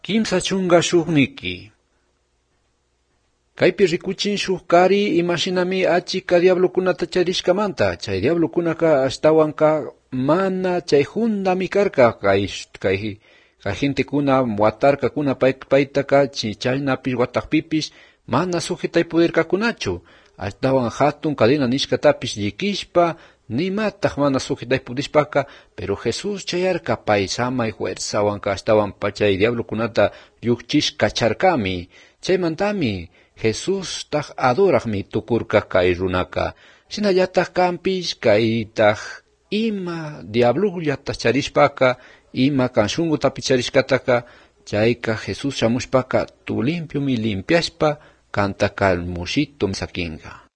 Kimsa chunga shugniki. Kaypi rikuchin shuk kari imashinami achika diablokunata charishkamanta. Chay diablokunaka ashtawanka mana chay hundami karka kay gentekuna watarkakuna paytaka chaynapish watakpipish mana sujitay poderkakunachu. Ashtawan hatun cadena nishkatapish yikishpa nimataq mana sujitay pudishpaka, pero Jesus chayarka pay samay fuerzawanka ashtawan pachay diablokunata llukchishka charkami. Chaymantami Jesus taq adoraqmi tukurka kay runaka. Shinallataq kanpish kaytaq ima diablullata charishpaka, ima kanshungutapi charishkataka, chayka Jesus shamushpaka tu limpiumi limpiashpa kanta kalmushito sakinga.